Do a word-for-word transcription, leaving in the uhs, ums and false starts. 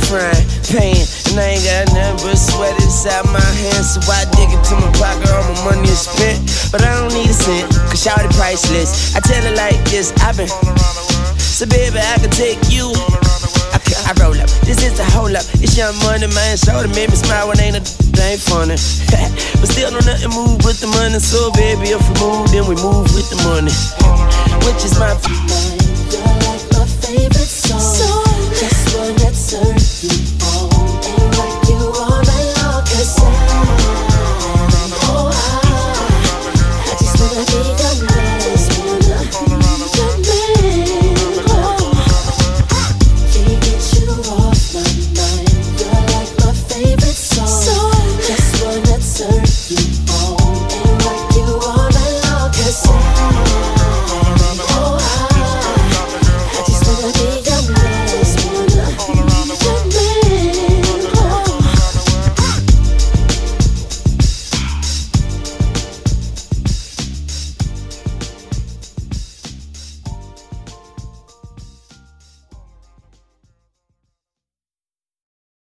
frying pan, and I ain't got nothing but sweat inside my hands. So I dig into my pocket, all my money is spent, but I don't need a cent, cause y'all the priceless. I tell it like this, I've been, so baby I can take you. I, I roll up, this is the hold up. It's Young Money, man, show that made me smile when ain't a ain't funny. But still don't nothing move with the money. So baby, if we move, then we move with the money, which is my You're like my favorite song. So